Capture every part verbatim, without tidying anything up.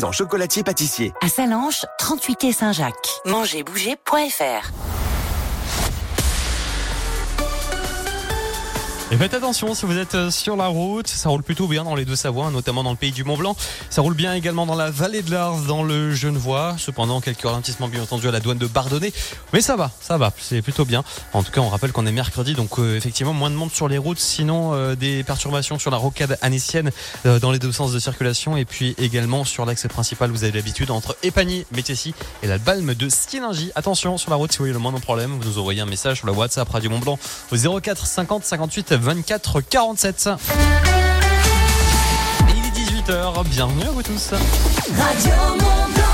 artisan chocolatier pâtissier. À Sallanches, trente-huit quai Saint-Jacques. manger bouger point f r. Et faites attention si vous êtes sur la route, ça roule plutôt bien dans les Deux-Savoies, notamment dans le pays du Mont-Blanc. Ça roule bien également dans la vallée de l'Ars, dans le Genevois. Cependant, quelques ralentissements bien entendu à la douane de Bardonnay. Mais ça va, ça va, c'est plutôt bien. En tout cas, on rappelle qu'on est mercredi, donc euh, effectivement moins de monde sur les routes. Sinon, euh, des perturbations sur la rocade annécienne euh, dans les deux sens de circulation. Et puis également sur l'axe principal, vous avez l'habitude, entre Épagny, Métessy et la Balme de Stillingy. Attention sur la route, si vous voyez le moindre problème, vous nous envoyez un message sur la WhatsApp Radio Mont-Blanc au zéro quatre cinquante cinquante-huit vingt-quatre quarante-sept. Et il est dix-huit heures, bienvenue à vous tous. Radio Mont-Blanc.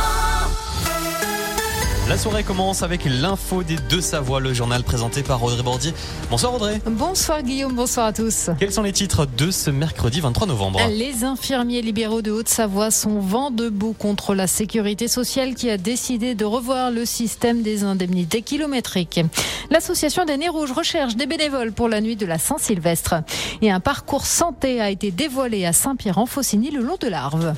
La soirée commence avec l'info des Deux-Savoies, le journal présenté par Audrey Bordier. Bonsoir Audrey. Bonsoir Guillaume, bonsoir à tous. Quels sont les titres de ce mercredi vingt-trois novembre ? Les infirmiers libéraux de Haute-Savoie sont vent debout contre la sécurité sociale qui a décidé de revoir le système des indemnités kilométriques. L'association des Nez Rouges recherche des bénévoles pour la nuit de la Saint-Sylvestre. Et un parcours santé a été dévoilé à Saint-Pierre-en-Faucigny le long de l'Arve.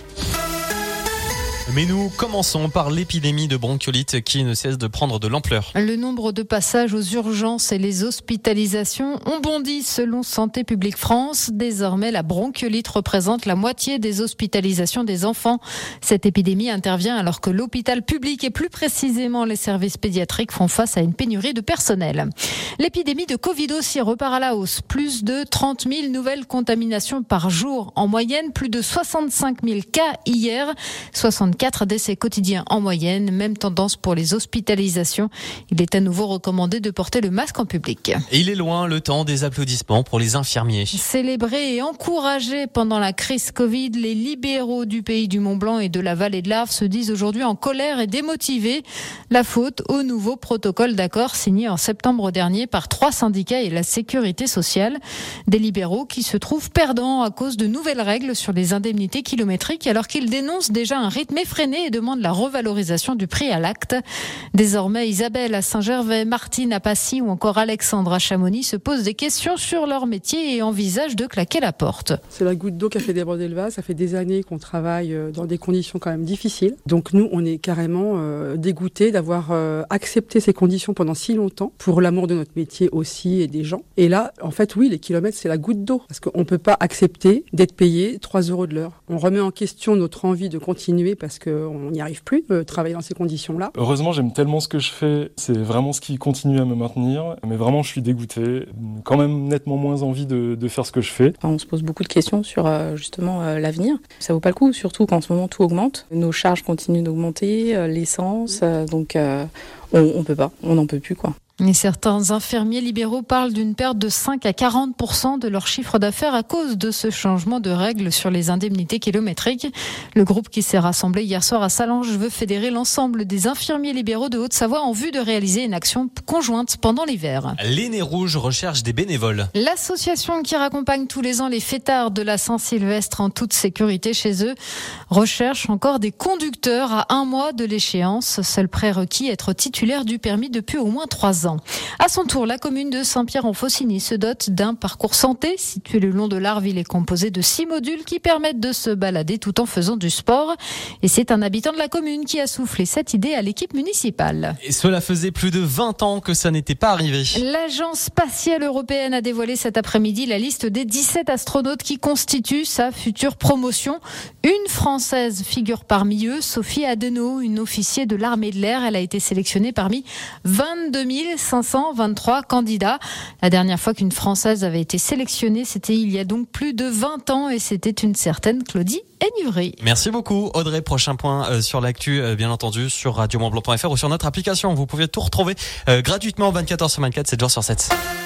Mais nous commençons par l'épidémie de bronchiolite qui ne cesse de prendre de l'ampleur. Le nombre de passages aux urgences et les hospitalisations ont bondi selon Santé publique France. Désormais, la bronchiolite représente la moitié des hospitalisations des enfants. Cette épidémie intervient alors que l'hôpital public et plus précisément les services pédiatriques font face à une pénurie de personnel. L'épidémie de Covid aussi repart à la hausse. Plus de trente mille nouvelles contaminations par jour. En moyenne, plus de soixante-cinq mille cas hier. soixante-quatre décès quotidiens en moyenne. Même tendance pour les hospitalisations. Il est à nouveau recommandé de porter le masque en public. Et il est loin le temps des applaudissements pour les infirmiers. Célébrés et encouragés pendant la crise Covid, les libéraux du pays du Mont-Blanc et de la vallée de l'Arve se disent aujourd'hui en colère et démotivés. La faute au nouveau protocole d'accord signé en septembre dernier par trois syndicats et la sécurité sociale. Des libéraux qui se trouvent perdants à cause de nouvelles règles sur les indemnités kilométriques alors qu'ils dénoncent déjà un rythme effréné et demandent la revalorisation du prix à l'acte. Désormais, Isabelle à Saint-Gervais, Martine à Passy ou encore Alexandre à Chamonix se posent des questions sur leur métier et envisagent de claquer la porte. C'est la goutte d'eau qui a fait déborder le vase. Ça fait des années qu'on travaille dans des conditions quand même difficiles. Donc nous, on est carrément euh, dégoûtés d'avoir euh, accepté ces conditions pendant si longtemps pour l'amour de notre métier aussi et des gens. Et là, en fait, oui, les kilomètres, c'est la goutte d'eau. Parce qu'on ne peut pas accepter d'être payé trois euros de l'heure. On remet en question notre envie de continuer parce qu'on n'y arrive plus, euh, travailler dans ces conditions-là. Heureusement, j'aime tellement ce que je fais, c'est vraiment ce qui continue à me maintenir, mais vraiment je suis dégoûté, quand même nettement moins envie de, de faire ce que je fais. On se pose beaucoup de questions sur euh, justement euh, l'avenir. Ça vaut pas le coup, surtout qu'en ce moment tout augmente. Nos charges continuent d'augmenter, euh, l'essence, euh, donc euh, on, on peut pas, on n'en peut plus quoi. Et certains infirmiers libéraux parlent d'une perte de cinq à quarante pour cent de leur chiffre d'affaires à cause de ce changement de règles sur les indemnités kilométriques. Le groupe qui s'est rassemblé hier soir à Sallanches veut fédérer l'ensemble des infirmiers libéraux de Haute-Savoie en vue de réaliser une action conjointe pendant l'hiver. Les Nez Rouges recherchent des bénévoles. L'association qui raccompagne tous les ans les fêtards de la Saint-Sylvestre en toute sécurité chez eux recherche encore des conducteurs à un mois de l'échéance. Seul prérequis, être titulaire du permis depuis au moins trois ans. À son tour, la commune de Saint-Pierre-en-Faucigny se dote d'un parcours santé. Situé le long de l'Arve, il est composé de six modules qui permettent de se balader tout en faisant du sport. Et c'est un habitant de la commune qui a soufflé cette idée à l'équipe municipale. Et cela faisait plus de vingt ans que ça n'était pas arrivé. L'Agence spatiale européenne a dévoilé cet après-midi la liste des dix-sept astronautes qui constituent sa future promotion. Une Française figure parmi eux, Sophie Adenau, une officier de l'armée de l'air. Elle a été sélectionnée parmi vingt-deux mille cinq cent vingt-trois candidats. La dernière fois qu'une Française avait été sélectionnée, c'était il y a donc plus de vingt ans et c'était une certaine Claudie Ennivry. Merci beaucoup Audrey. Prochain point euh, sur l'actu, euh, bien entendu, sur radio mont blanc point f r ou sur notre application. Vous pouvez tout retrouver euh, gratuitement vingt-quatre heures sur vingt-quatre, sept jours sur sept.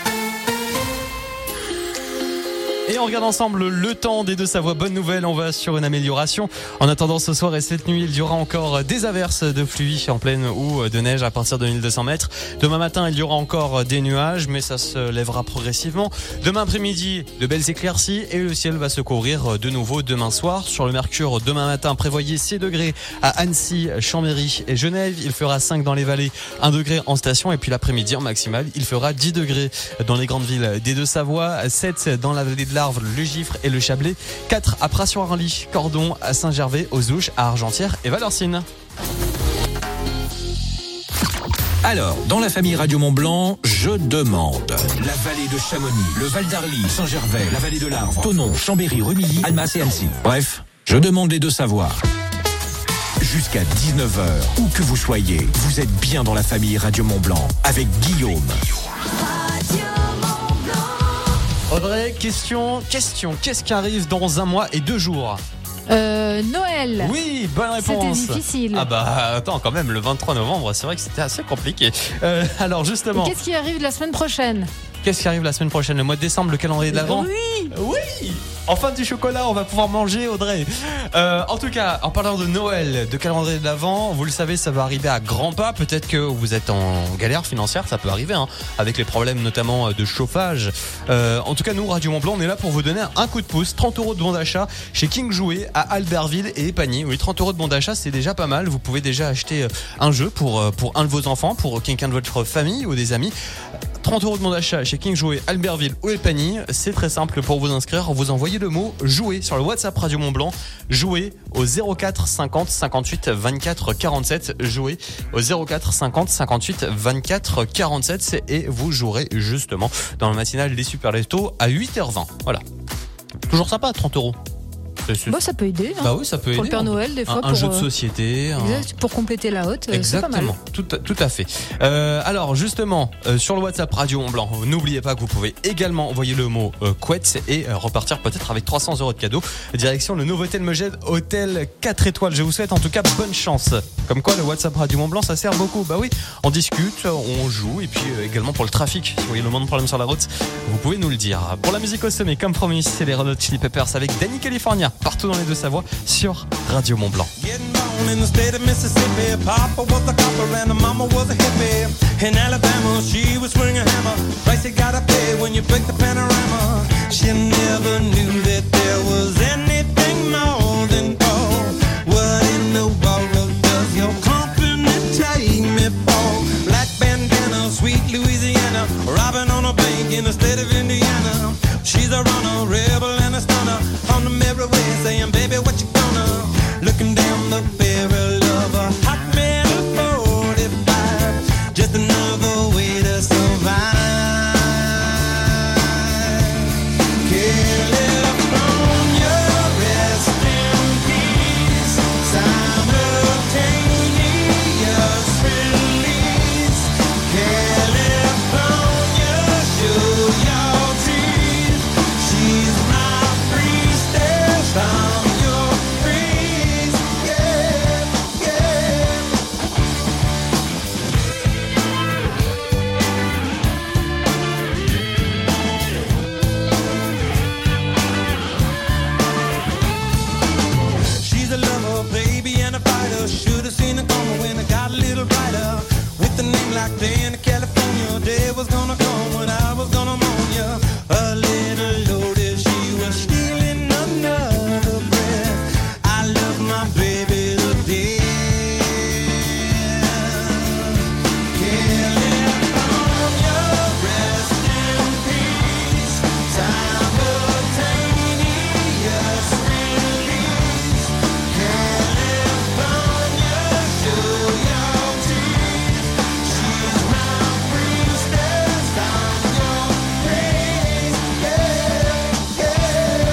Et on regarde ensemble le temps des Deux-Savoies. Bonne nouvelle, on va sur une amélioration. En attendant, ce soir et cette nuit, il y aura encore des averses de pluie en pleine ou de neige à partir de mille deux cents mètres. Demain matin, il y aura encore des nuages, mais ça se lèvera progressivement. Demain après-midi, de belles éclaircies et le ciel va se couvrir de nouveau demain soir. Sur le mercure, demain matin, prévoyez six degrés à Annecy, Chambéry et Genève. Il fera cinq dans les vallées, un degré en station. Et puis l'après-midi, en maximal, il fera dix degrés dans les grandes villes des Deux-Savoies, sept dans la vallée de de l'Arve, le Gifre et le Chablais. quatre à Pras-sur-Arly, Cordon, à Saint-Gervais, aux Ouches, à Argentière et Valorcine. Alors, dans la famille Radio Mont-Blanc, je demande. La vallée de Chamonix, le Val d'Arly, Saint-Gervais, la vallée de l'Arve, Thonon, Chambéry, Rumilly, Annemasse et Annecy. Bref, je demande les deux savoirs. Jusqu'à dix-neuf heures, où que vous soyez, vous êtes bien dans la famille Radio Mont-Blanc avec Guillaume. Audrey, question, question. Qu'est-ce qui arrive dans un mois et deux jours ? Euh, Noël. Oui, bonne réponse. C'était difficile. Ah bah attends, quand même, le vingt-trois novembre, c'est vrai que c'était assez compliqué. Euh, alors justement, Et qu'est-ce qui arrive la semaine prochaine ? qu'est-ce qui arrive la semaine prochaine ? Le mois de décembre, le calendrier de l'Avent ? Oui. Oui. Enfin du chocolat, on va pouvoir manger, Audrey. Euh, en tout cas, en parlant de Noël, de calendrier de l'Avent, vous le savez, ça va arriver à grands pas. Peut-être que vous êtes en galère financière, ça peut arriver, hein, avec les problèmes notamment de chauffage. Euh, en tout cas, nous, Radio Mont-Blanc, on est là pour vous donner un coup de pouce. trente euros de bon d'achat chez King Jouet à Albertville et Épagny. Oui, trente euros de bon d'achat, c'est déjà pas mal. Vous pouvez déjà acheter un jeu pour, pour un de vos enfants, pour quelqu'un de votre famille ou des amis. trente euros de bon d'achat chez King Jouet, Albertville ou Épagny. C'est très simple pour vous inscrire. Vous envoyez le mot jouer sur le WhatsApp Radio Mont-Blanc. Jouer au zéro quatre cinquante cinquante-huit vingt-quatre quarante-sept. Jouer au zéro quatre cinquante cinquante-huit vingt-quatre quarante-sept. Et vous jouerez justement dans le matinal des Super Leftos à huit heures vingt. Voilà. Toujours sympa, trente euros. Bah, ça peut aider. Hein. Bah oui, ça peut aider. Pour le Père Noël, des fois. Un, pour, un jeu de euh, société. Un... Pour compléter la haute, exactement. c'est pas mal. Tout, tout à fait. Euh, alors, justement, euh, sur le WhatsApp Radio Mont-Blanc, n'oubliez pas que vous pouvez également envoyer le mot euh, couette et euh, repartir peut-être avec trois cents euros de cadeaux. Direction le Novotel Megède, hôtel quatre étoiles. Je vous souhaite en tout cas bonne chance. Comme quoi, le WhatsApp Radio Mont-Blanc, ça sert beaucoup. Bah oui, on discute, on joue et puis euh, également pour le trafic. Si vous voyez le moins de problèmes sur la route, vous pouvez nous le dire. Pour la musique au sommet, comme promis, c'est les Red Hot Chili Peppers avec Danny California, partout dans les deux Savoie, sur Radio Mont-Blanc. In the state of Mississippi, Papa was a copper and Mama was a hippie. In Alabama, she was swinging a hammer. Price you gotta pay when you break the panorama. She never knew that there was anything more than gold. What in the world does your company take me for? Black bandana, sweet Louisiana, robbing on a bank in the state of Indiana. She's a runner, rebel and a stunner. On the mirror way saying, baby, what you gonna? Looking down the barrel of a hot metal forty-five. Just another way to survive. California, rest in peace. Simultaneous release. California, show your teeth. She's my priestess. I'm your priest. Yeah, yeah. She's a lover, baby, and a fighter. Should've seen it coming when it got a little brighter. With a name like Danny California, day was gonna come when I was gonna mourn ya. A little loaded, she was stealing another breath. I love my baby to death. California, rest in peace. Simultaneous release. California, show your teeth. She's my priestess. I'm your praise. Yeah, yeah.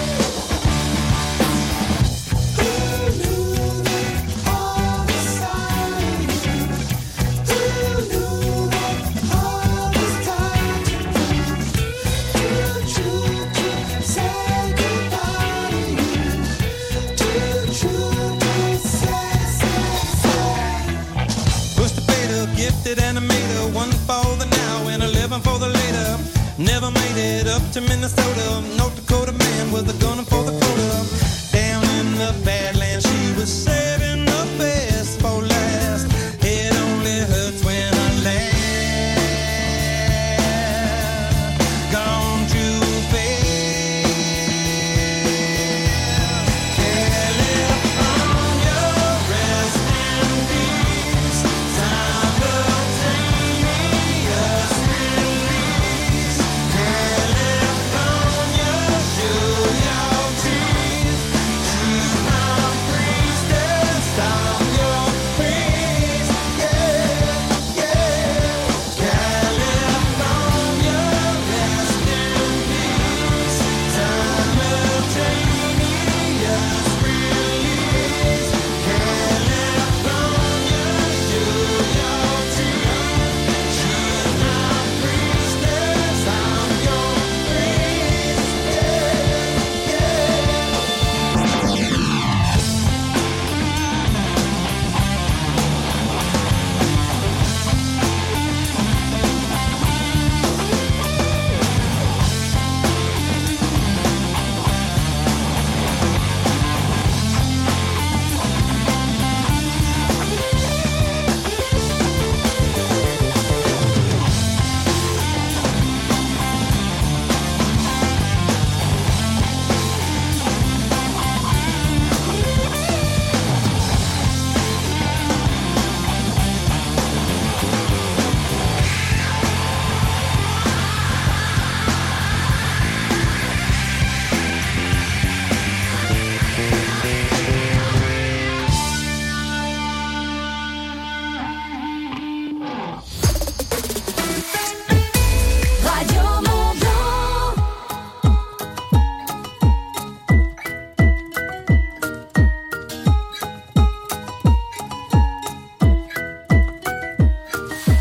Who knew that all the signs? Who knew that all this time to true to say goodbye to you? Too true to say, say, say. Push the fader, gifted animator, one for the now and eleven for the later. Never made it up to Minnesota. North Dakota man was a gunner for the quota. Down in the Badlands, she was saving the best for last. It only hurts when I laugh. Gone too fast. California, rest in peace. Simultaneous release. California,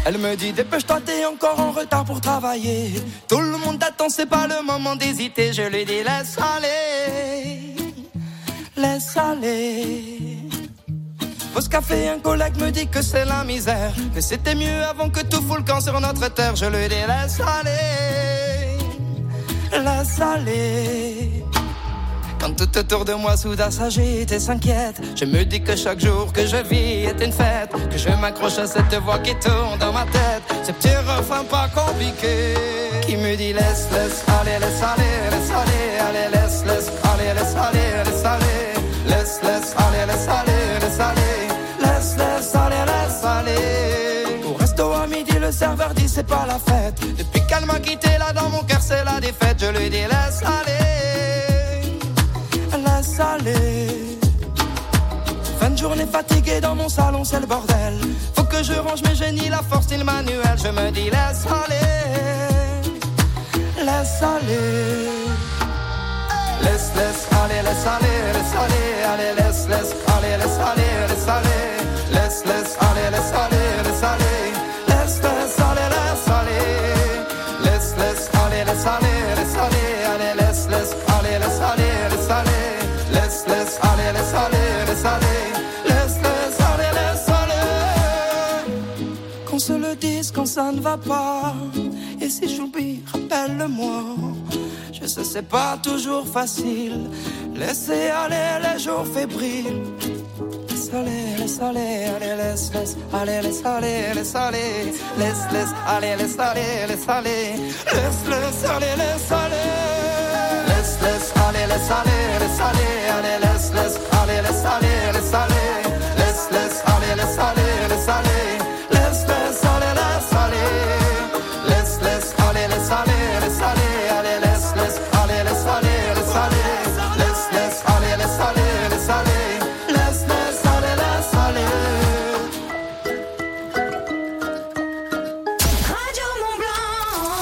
Elle me dit dépêche-toi, t'es encore en retard pour travailler. Tout le monde t'attend, c'est pas le moment d'hésiter. Je lui dis laisse aller, laisse aller. Pause café, un collègue me dit que c'est la misère, que c'était mieux avant que tout fout le camp sur notre terre. Je lui dis laisse aller, laisse aller. Quand tout autour de moi soudain s'agite et s'inquiète, je me dis que chaque jour que je vis est une fête, que je m'accroche à cette voix qui tourne dans ma tête, ce petit refrain pas compliqué qui me dit laisse, laisse aller, laisse aller, laisse aller, allez, laisse, laisse aller, laisse aller, laisse aller, laisse, laisse aller, laisse aller, laisse aller, laisse, laisse aller, laisse aller. Au resto à midi, le serveur dit c'est pas la fête. Depuis qu'elle m'a quitté là dans mon cœur c'est la défaite. Je lui dis laisse aller, laisse aller. Fin de journée fatiguée dans mon salon, c'est le bordel. Faut que je range mes génies, la force et le manuel. Je me dis laisse aller, laisse aller. Laisse, laisse aller, laisse aller, laisse aller. Allez, laisse, laisse aller, laisse aller, laisse aller. Laisse, laisse aller, laisse aller, laisse aller. Laisse, laisse aller, laisse aller. Laisse, laisse aller, laisse aller, laisse aller. Allez, laisse, laisse aller, laisse aller, laisse aller. Laisse, laisse aller, laisse aller, laisse aller. Laisse, laisse aller, laisse aller. Qu'on se le dise quand ça ne va pas. Et si j'oublie, rappelle-le-moi. Je sais c'est pas toujours facile. Laissez aller les jours fébriles. Laisse aller, laisse aller, allez, laisse, laisse aller, laisse aller, laisse aller. Laisse, laisse aller, laisse aller, laisse aller. Laisse, laisse aller, laisse aller. Laisse, laisse aller, laisse aller, laisse aller. Allez, laisse, laisse aller, laisse aller, laisse aller. Laisse, laisse aller, laisse aller, laisse aller. Laisse, laisse aller, laisse aller. Laisse, laisse aller, laisse aller, laisse aller. Allez, laisse, laisse aller, laisse aller, laisse aller. Laisse, laisse aller, laisse aller, laisse aller. Laisse, laisse aller, laisse aller. Radio Mont Blanc.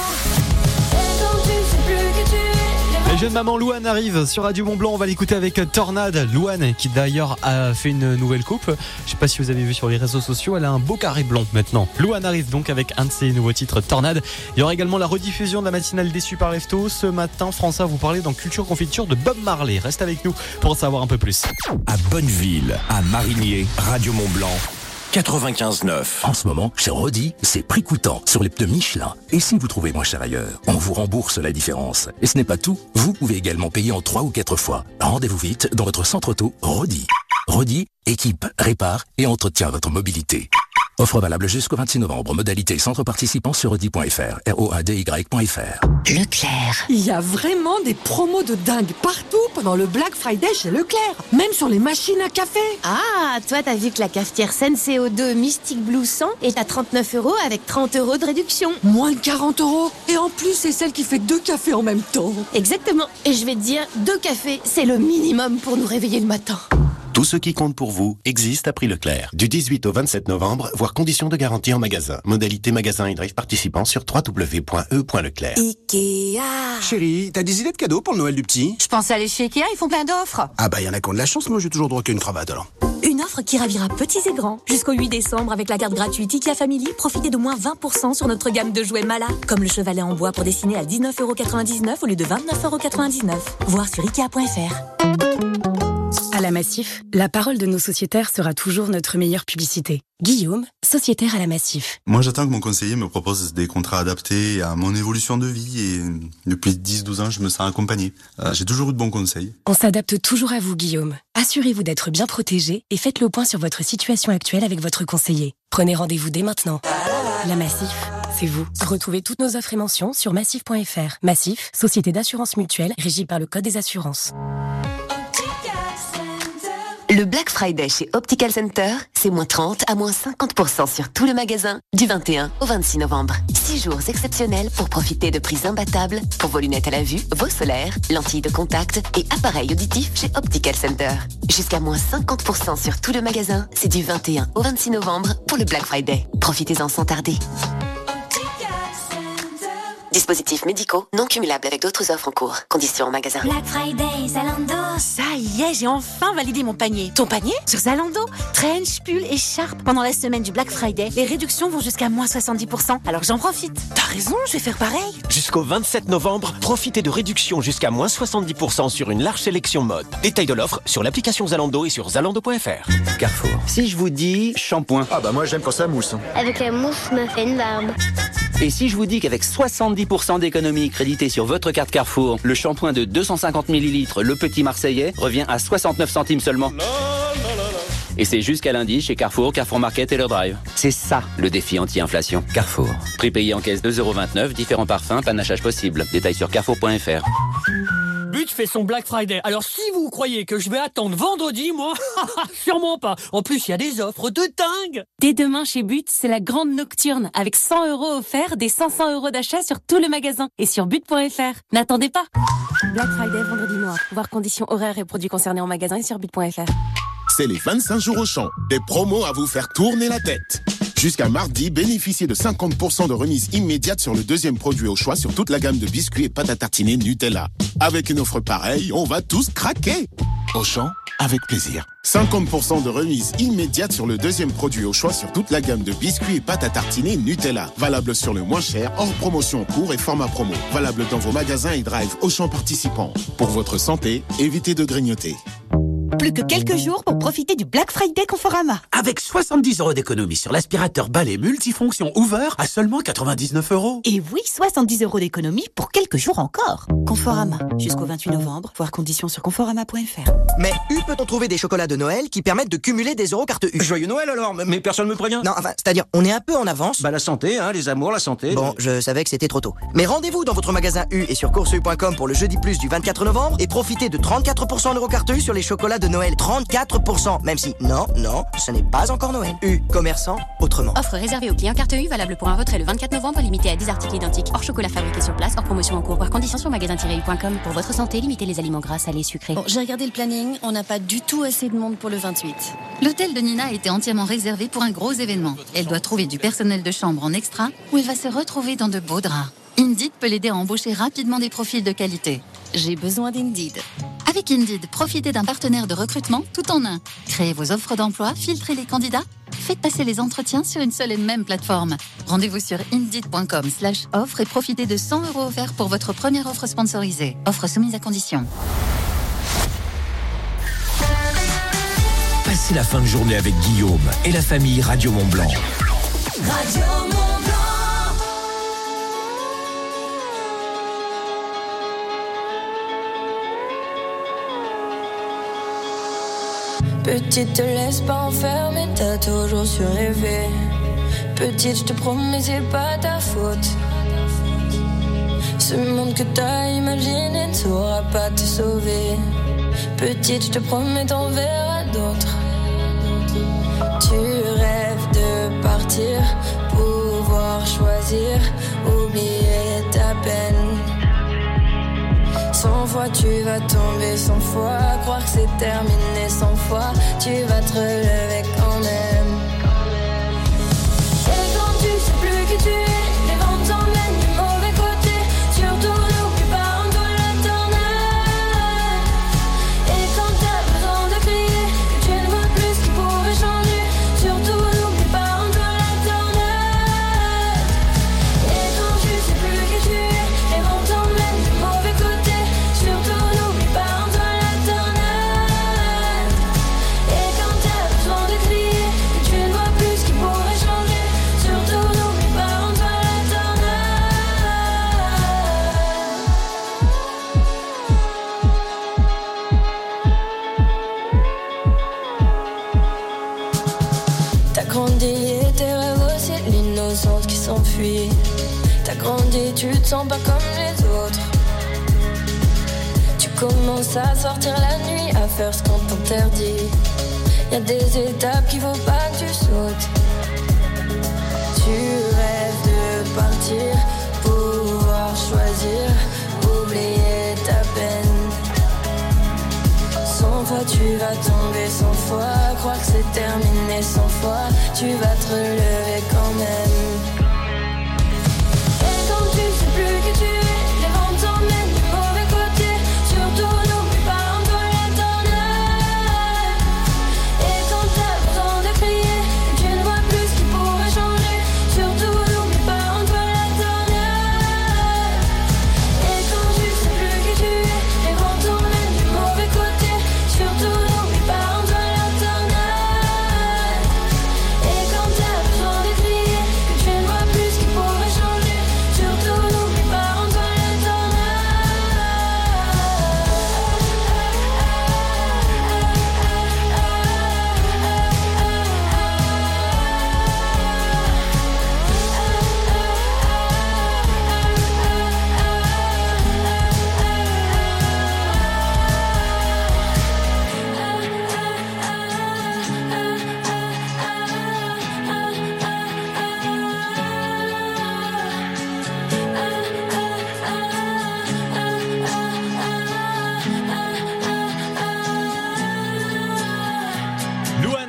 Et donc tu sais plus que tu es. Les jeunes mamans, Louane arrive sur Radio Mont Blanc. On va l'écouter avec Tornade. Louane qui d'ailleurs a fait une nouvelle coupe. Je sais pas si vous avez vu sur les réseaux sociaux, elle a un beau carré blond maintenant. Louane arrive donc avec un de ses nouveaux titres, Tornade. Il y aura également la rediffusion de la matinale déçue par Lefto. Ce matin, François vous parler dans Culture Confiture de Bob Marley. Reste avec nous pour en savoir un peu plus. À Bonneville, à Marigné, Radio Mont Blanc, quatre-vingt-quinze neuf. En ce moment, chez Rodi, c'est prix coûtant sur les pneus Michelin. Et si vous trouvez moins cher ailleurs, on vous rembourse la différence. Et ce n'est pas tout, vous pouvez également payer en trois ou quatre fois. Rendez-vous vite dans votre centre auto Rodi. Rodi, équipe, répare et entretient votre mobilité. Offre valable jusqu'au vingt-six novembre. Modalité centre participant sur rodi point f r. R O A D Y point f r. Leclerc. Il y a vraiment des promos de dingue partout pendant le Black Friday chez Leclerc. Même sur les machines à café. Ah, toi t'as vu que la cafetière Senseo deux Mystic Blue cent est à trente-neuf euros avec trente euros de réduction. Moins de quarante euros. Et en plus, c'est celle qui fait deux cafés en même temps. Exactement. Et je vais te dire, deux cafés, c'est le minimum pour nous réveiller le matin. Tout ce qui compte pour vous existe à prix Leclerc. Du dix-huit au vingt-sept novembre, voire conditions de garantie en magasin. Modalité magasin et drive participant sur w w w point e point leclerc. Ikea. Chérie, t'as des idées de cadeaux pour le Noël du petit? Je pense aller chez Ikea, ils font plein d'offres. Ah bah y en a qui ont de la chance, moi j'ai toujours droit qu'à une cravate alors. Une offre qui ravira petits et grands. Jusqu'au huit décembre, avec la carte gratuite Ikea Family, profitez de moins vingt pour cent sur notre gamme de jouets Mala. Comme le chevalet en bois pour dessiner à dix-neuf euros quatre-vingt-dix-neuf au lieu de vingt-neuf euros quatre-vingt-dix-neuf. Voir sur ikea point f r. À la Massif, la parole de nos sociétaires sera toujours notre meilleure publicité. Guillaume, sociétaire à la Massif. Moi, j'attends que mon conseiller me propose des contrats adaptés à mon évolution de vie et depuis dix douze ans, je me sens accompagné. Euh, j'ai toujours eu de bons conseils. On s'adapte toujours à vous, Guillaume. Assurez-vous d'être bien protégé et faites le point sur votre situation actuelle avec votre conseiller. Prenez rendez-vous dès maintenant. La Massif, c'est vous. Retrouvez toutes nos offres et mentions sur massif point f r. Massif, société d'assurance mutuelle régie par le Code des assurances. Le Black Friday chez Optical Center, c'est moins trente à moins cinquante pour cent sur tout le magasin du vingt et un au vingt-six novembre. Six jours exceptionnels pour profiter de prix imbattables pour vos lunettes à la vue, vos solaires, lentilles de contact et appareils auditifs chez Optical Center. Jusqu'à moins cinquante pour cent sur tout le magasin, c'est du vingt et un au vingt-six novembre pour le Black Friday. Profitez-en sans tarder. Dispositifs médicaux non cumulables avec d'autres offres en cours. Conditions en magasin. Black Friday, Zalando. Ça y est, j'ai enfin validé mon panier. Ton panier? Sur Zalando. Trench, pull, écharpe. Pendant la semaine du Black Friday, les réductions vont jusqu'à moins soixante-dix pour cent. Alors j'en profite. T'as raison, je vais faire pareil. Jusqu'au vingt-sept novembre, profitez de réductions jusqu'à moins soixante-dix pour cent sur une large sélection mode. Détail de l'offre sur l'application Zalando et sur zalando point f r. Carrefour. Si je vous dis shampoing. Ah bah moi j'aime quand ça mousse. Avec la mousse, me fait une barbe. Et si je vous dis qu'avec soixante-dix pour cent d'économie créditée sur votre carte Carrefour, le shampoing de deux cent cinquante millilitres, le Petit Marseillais, revient à soixante-neuf centimes seulement. Et c'est jusqu'à lundi chez Carrefour, Carrefour Market et leur Drive. C'est ça le défi anti-inflation. Carrefour. Prix payé en caisse deux euros vingt-neuf, différents parfums, panachage possible. Détails sur carrefour point f r. But fait son Black Friday. Alors si vous croyez que je vais attendre vendredi, moi, sûrement pas. En plus, il y a des offres de dingue. Dès demain chez But, c'est la grande nocturne avec cent euros offerts, des cinq cents euros d'achat sur tout le magasin et sur but point f r. N'attendez pas. Black Friday vendredi noir. Voir conditions horaires et produits concernés en magasin et sur but point f r. C'est les vingt-cinq jours Auchan. Des promos à vous faire tourner la tête. Jusqu'à mardi, bénéficiez de cinquante pour cent de remise immédiate sur le deuxième produit au choix sur toute la gamme de biscuits et pâtes à tartiner Nutella. Avec une offre pareille, on va tous craquer. Auchan, avec plaisir. cinquante pour cent de remise immédiate sur le deuxième produit au choix sur toute la gamme de biscuits et pâtes à tartiner Nutella. Valable sur le moins cher, hors promotion en cours et format promo. Valable dans vos magasins et drive Auchan participants. Pour votre santé, évitez de grignoter. Plus que quelques jours pour profiter du Black Friday Conforama. Avec soixante-dix euros d'économie sur l'aspirateur balai multifonction Hoover à seulement quatre-vingt-dix-neuf euros. Et oui, soixante-dix euros d'économie pour quelques jours encore. Conforama, jusqu'au vingt-huit novembre, voir conditions sur conforama point f r. Mais U peut-on trouver des chocolats de Noël qui permettent de cumuler des euros carte U? Joyeux Noël alors, mais personne me prévient. Non, enfin, c'est-à-dire, on est un peu en avance. Bah la santé, hein, les amours, la santé. Bon, je savais que c'était trop tôt. Mais rendez-vous dans votre magasin U et sur course u point com pour le jeudi plus du vingt-quatre novembre et profitez de trente-quatre pour cent en euros carte U sur les chocolats de Noël. trente-quatre pour cent, même si, non, non, ce n'est pas encore Noël. U, commerçant, autrement. Offre réservée aux clients carte U, valable pour un retrait le vingt-quatre novembre, limité à dix articles identiques, hors chocolat fabriqué sur place, hors promotion en cours, voir conditions sur magasin tiret u point com. Pour votre santé, limitez les aliments gras, salés, sucrés. Bon, j'ai regardé le planning, on n'a pas du tout assez de monde pour le vingt-huit. L'hôtel de Nina a été entièrement réservé pour un gros événement. Elle doit trouver du personnel de chambre en extra, où elle va se retrouver dans de beaux draps. Indeed peut l'aider à embaucher rapidement des profils de qualité. J'ai besoin d'Indeed. Avec Indeed, profitez d'un partenaire de recrutement tout en un. Créez vos offres d'emploi, filtrez les candidats, faites passer les entretiens sur une seule et même plateforme. Rendez-vous sur indeed point com slash offre et profitez de cent euros offerts pour votre première offre sponsorisée. Offre soumise à condition. Passez la fin de journée avec Guillaume et la famille Radio Mont-Blanc. Radio Mont-Blanc. Petite, te laisse pas enfermer, t'as toujours su rêver. Petite, je te promets, c'est pas ta faute. Ce monde que t'as imaginé ne saura pas te sauver. Petite, je te promets, t'en verras d'autres. Tu rêves de partir, pouvoir choisir, oublier ta peine. Cent fois tu vas tomber, cent fois croire que c'est terminé, cent fois tu vas te relever quand même. Et quand tu sais plus qui tu es, les vents t'emmènent du mauvais côté. Surtout n'oublie pas en toi l'éternel. Et quand t'as besoin de crier, que tu ne vois plus ce qui pourrait changer. Surtout n'oublie pas en toi l'éternel. Et quand tu sais plus qui tu es, les vents t'emmènent du mauvais côté. Surtout n'oublie pas en toi l'éternel. Et quand t'as besoin de crier, que tu ne vois plus ce qui pourrait changer. Surtout n'oublie pas en toi l'éternel. T'as grandi et tes rêves aussi, l'innocence qui s'enfuit. T'as grandi, tu te sens pas comme les autres. Tu commences à sortir la nuit, à faire ce qu'on t'interdit. Y'a des étapes qu'il faut pas que tu sautes. Tu rêves de partir, pouvoir choisir, oublier ta peine. Cent fois tu vas tomber, cent fois croire que c'est terminé, cent fois tu vas te relever quand même. Et quand tu sais plus que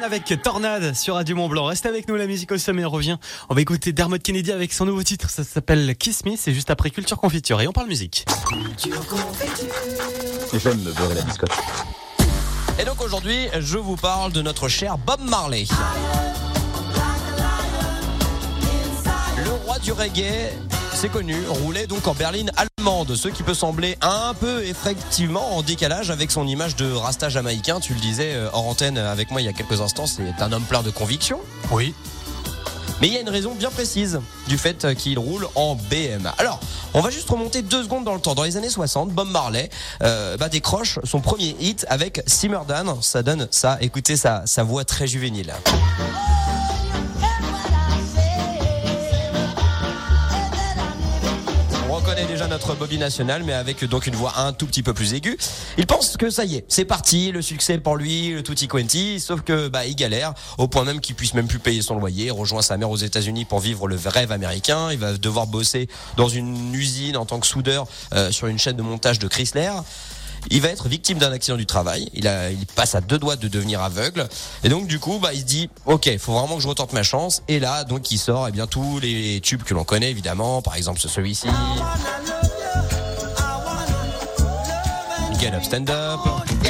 avec Tornade sur Radio Mont-Blanc. Restez avec nous, la musique au sommet revient. On va écouter Dermot Kennedy avec son nouveau titre, ça s'appelle Kiss Me, c'est juste après Culture Confiture et on parle musique. J'aime me beurrer la biscotte. Et donc aujourd'hui, je vous parle de notre cher Bob Marley. Le roi du reggae, c'est connu, roulait donc en berline allemande, ce qui peut sembler un peu effectivement en décalage avec son image de rasta jamaïcain. Tu le disais hors antenne avec moi il y a quelques instants, c'est un homme plein de convictions. Oui. Mais il y a une raison bien précise du fait qu'il roule en B M. Alors, on va juste remonter deux secondes dans le temps. Dans les années soixante, Bob Marley euh, bah, décroche son premier hit avec Simmer Dan. Ça donne ça, écoutez sa, sa voix très juvénile. On reconnaît déjà notre Bobby national, mais avec donc une voix un tout petit peu plus aiguë. Il pense que ça y est, c'est parti, le succès pour lui, le tutti quanti, sauf que bah il galère au point même qu'il puisse même plus payer son loyer. Il rejoint sa mère aux États-Unis pour vivre le rêve américain. Il va devoir bosser dans une usine en tant que soudeur euh, sur une chaîne de montage de Chrysler. Il va être victime d'un accident du travail. Il a, il passe à deux doigts de devenir aveugle. Et donc, du coup, bah, il se dit, OK, il faut vraiment que je retente ma chance. Et là, donc, il sort, eh bien, tous les tubes que l'on connaît, évidemment. Par exemple, celui-ci. Get Up, Stand Up.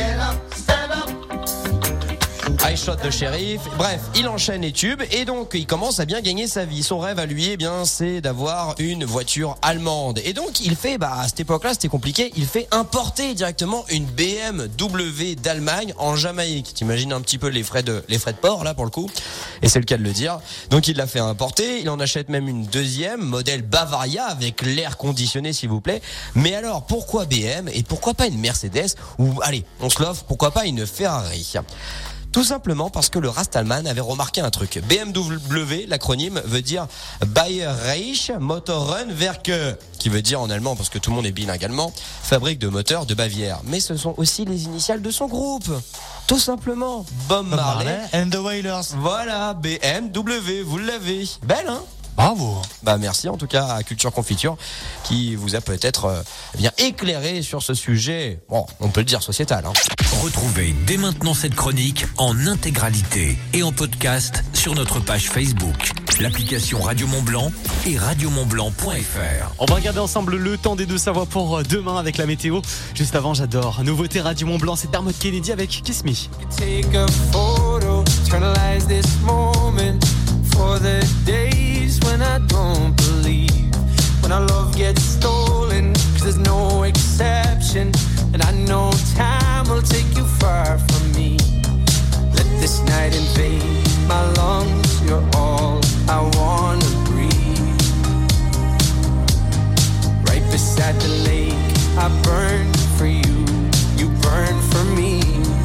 I Shot the Sheriff. Bref, il enchaîne les tubes et donc il commence à bien gagner sa vie. Son rêve à lui, eh bien, c'est d'avoir une voiture allemande. Et donc il fait, bah à cette époque-là, c'était compliqué. Il fait importer directement une B M W d'Allemagne en Jamaïque. T'imagines un petit peu les frais de les frais de port là pour le coup. Et c'est le cas de le dire. Donc il l'a fait importer. Il en achète même une deuxième, modèle Bavaria avec l'air conditionné, s'il vous plaît. Mais alors pourquoi B M et pourquoi pas une Mercedes ou allez, on se l'offre. Pourquoi pas une Ferrari? Tout simplement parce que le Rastalman avait remarqué un truc. B M W, l'acronyme veut dire Bayerische Motorenwerke, qui veut dire en allemand, parce que tout le monde est bilingue allemand, fabrique de moteurs de Bavière. Mais ce sont aussi les initiales de son groupe. Tout simplement, Bob Marley and the Wailers. Voilà, B M W, vous l'avez. Belle, hein? Bravo. Bah merci en tout cas à Culture Confiture qui vous a peut-être euh, bien éclairé sur ce sujet, bon, on peut le dire sociétal. Hein. Retrouvez dès maintenant cette chronique en intégralité et en podcast sur notre page Facebook, l'application Radio Mont-Blanc et radio mont blanc point f r. On va regarder ensemble le temps des deux Savoies pour demain avec la météo. Juste avant, j'adore. Nouveauté Radio Mont-Blanc, c'est Dermot Kennedy avec Kiss Me. Take a photo, eternalize this moment for the days when I don't believe, when our love gets stolen, 'cause there's no exception, and I know time will take you far from me. Let this night invade my lungs, you're all I wanna breathe. Right beside the lake, I burn for you, you burn for me.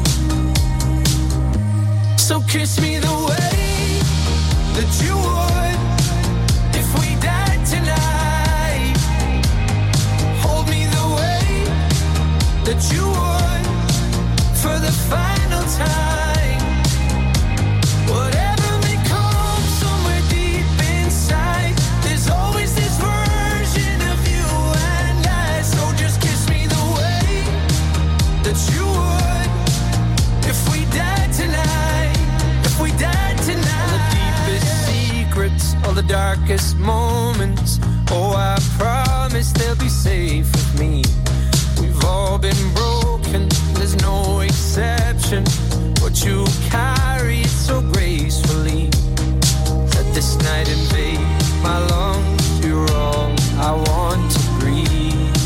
So kiss me the way that you would if we died tonight. Hold me the way that you would for the final time. Whatever may come somewhere deep inside, there's always this version of you and I. So just kiss me the way that you would if we died tonight. If we died tonight. All the darkest moments, oh I promise they'll be safe with me. We've all been broken, there's no exception, but you carry it so gracefully. Let this night invade my lungs, you're all I want to breathe.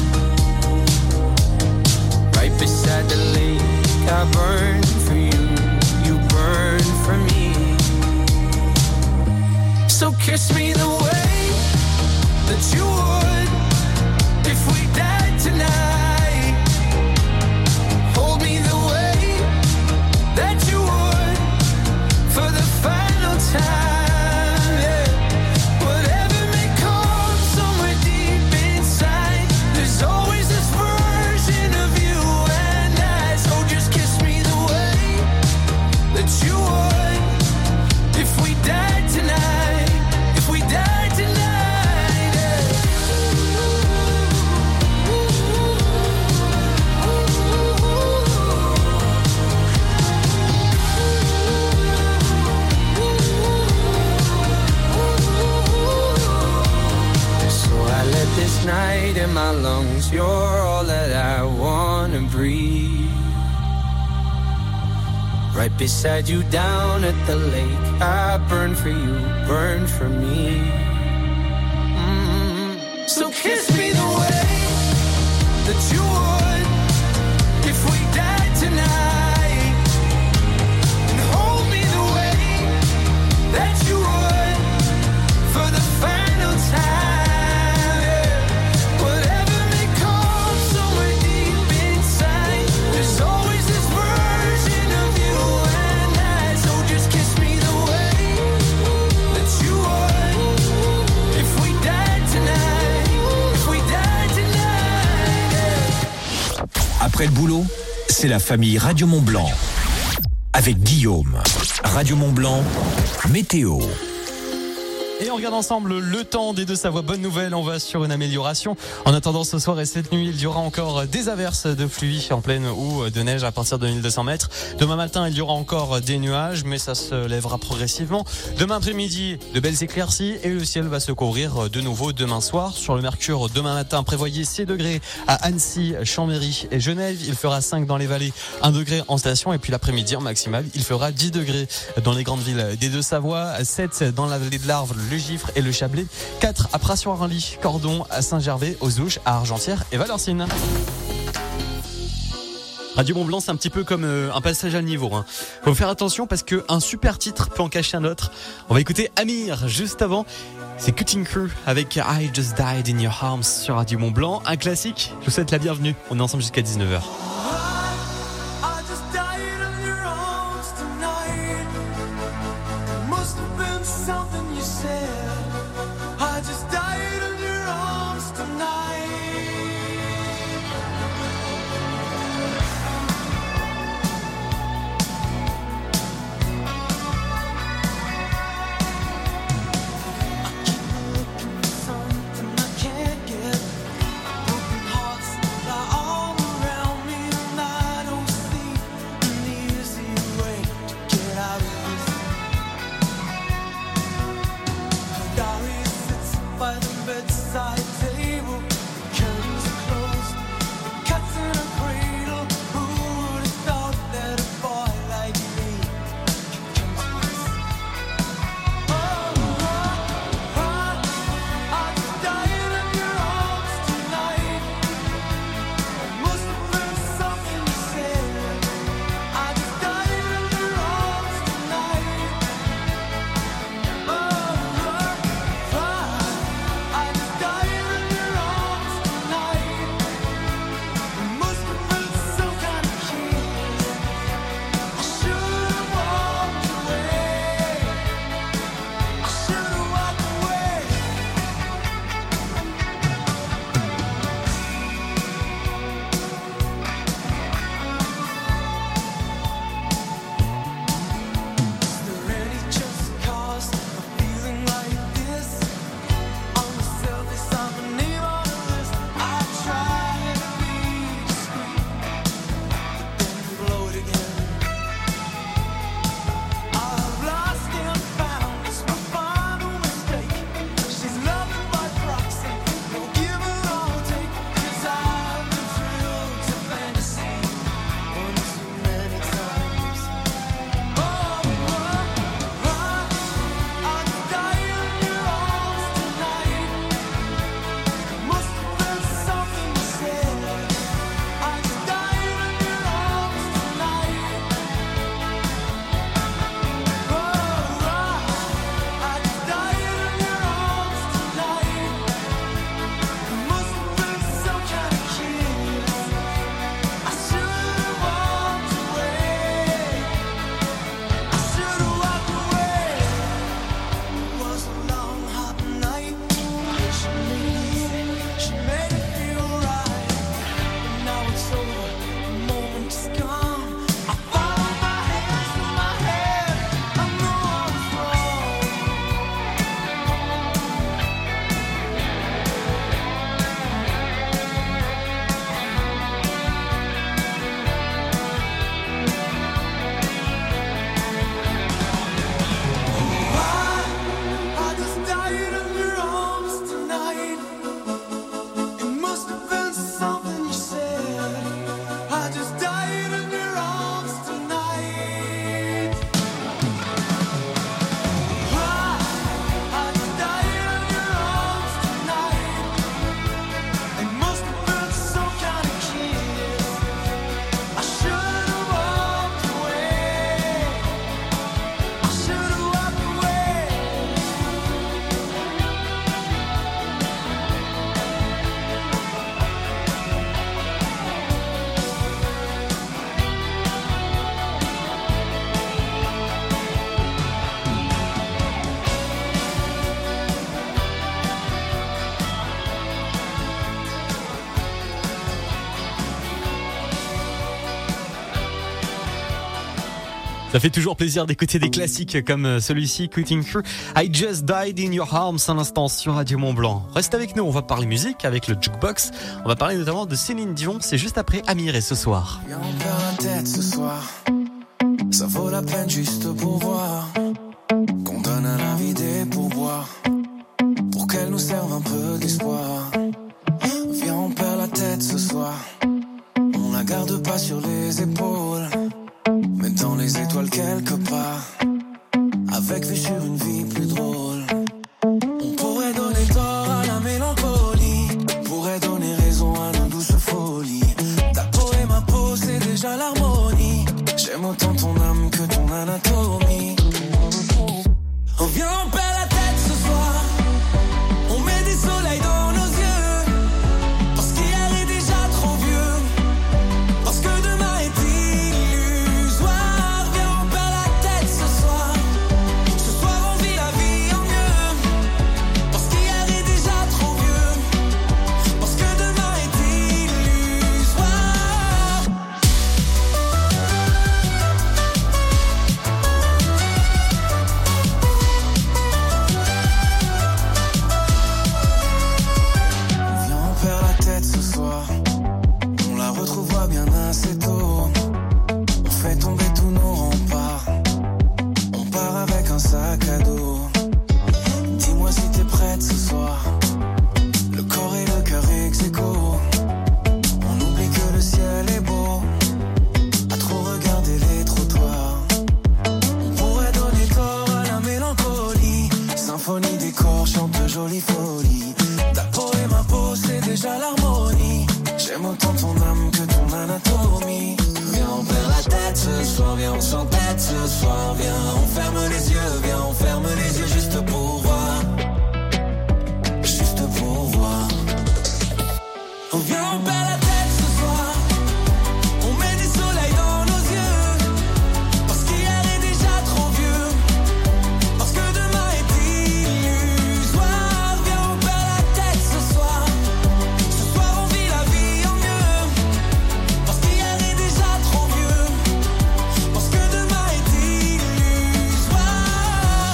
Right beside the lake, I burn for you, you burn for me. So kiss me the way that you would if we died tonight. Hold me the way that you would for the final time. Yeah. Whatever may come somewhere deep inside, there's always this version of you and I. So just kiss me the way that you would if we died tonight. We died tonight, yeah. in my lungs. You're all that I wanna breathe. Right beside you down at the lake, I burn for you, burn for me. Mm-hmm. So kiss me the way that you would if we died tonight, and hold me the way that you would for the final time. Yeah. Whatever may come somewhere deep inside, there's always this version of you and I. So just kiss me the way that you would if we died tonight, if we died tonight. Yeah. Après le boulot, c'est la famille Radio Mont Blanc avec Guillaume. Radio Mont Blanc, météo. Et on regarde ensemble le temps des Deux-Savoie. Bonne nouvelle, on va sur une amélioration. En attendant, ce soir et cette nuit, il y aura encore des averses de pluie en pleine ou de neige à partir de mille deux cents mètres. Demain matin, il y aura encore des nuages, mais ça se lèvera progressivement. Demain après-midi, de belles éclaircies et le ciel va se couvrir de nouveau demain soir. Sur le mercure, demain matin, prévoyez six degrés à Annecy, Chambéry et Genève. Il fera cinq dans les vallées, un degré en station. Et puis l'après-midi, en maximal, il fera dix degrés dans les grandes villes des Deux-Savoie, sept dans la vallée de l'Arve, le Gifre et le Chablais, quatre à Pras-sur-Arly, Cordon, à Saint-Gervais, aux Ouches, à Argentière et Valorcine. Radio Mont Blanc, c'est un petit peu comme euh, un passage à niveau. Hein. Faut faire attention parce que un super titre peut en cacher un autre. On va écouter Amir juste avant. C'est Cutting Crew avec I Just Died in Your Arms sur Radio Mont Blanc. Un classique. Je vous souhaite la bienvenue. On est ensemble jusqu'à dix-neuf heures. I just died in your arms tonight. Must have been something you said. I just died in your arms tonight. I keep looking for something I can't get. Broken hearts lie all around me, and I Ça fait toujours plaisir d'écouter des classiques comme celui-ci, Cutting Through. I Just Died in Your Arms, à l'instant sur Radio Mont-Blanc. Reste avec nous, on va parler musique avec le Jukebox. On va parler notamment de Céline Dion, c'est juste après Amir et ce soir. Viens, on perd la tête ce soir. Ça vaut la peine juste pour voir qu'on donne à la vie des pourboires pour qu'elle nous serve un peu d'espoir. Viens, on perd la tête ce soir. On la garde pas sur les épaules, mais dans les étoiles quelque part, avec vue sur une vie plus drôle. On pourrait donner tort à la mélancolie, pourrait donner raison à nos douces folies. Ta peau et ma peau, c'est déjà l'harmonie. J'aime autant ton âme que ton anatomie. On vient, on perd la tête ce soir. On met des soleils dans nos yeux, parce qu'hier est déjà trop vieux, parce que demain est illusoire. Viens, on perd la tête ce soir. Ce soir on vit la vie en mieux, parce qu'hier est déjà trop vieux, parce que demain est illusoire. Viens, on perd la tête ce soir. On la retrouvera bien assez tôt. On fait tomber tous nos remparts. On part avec un sac à dos. Dis-moi si t'es prête ce soir. Le corps et le cœur ex aequo. On oublie que le ciel est beau, à trop regarder les trottoirs. On pourrait donner tort à la mélancolie. Symphonie des corps chante de jolies folies. Ta peau et ma peau, c'est déjà l'harmonie. J'aime autant ton âme que ton anatomie. Viens, on perd la tête ce soir. Viens, on s'entête ce soir. Viens, on ferme les yeux. Viens, on ferme les yeux juste pour voir. Juste pour voir. On vient, on perd la tête ce soir. On met des soleils dans nos yeux, parce qu'hier est déjà trop vieux, parce que demain est illusoire. Viens, on perd la tête ce soir. Ce soir on vit la vie en mieux, parce qu'hier est déjà trop vieux, parce que demain est illusoire.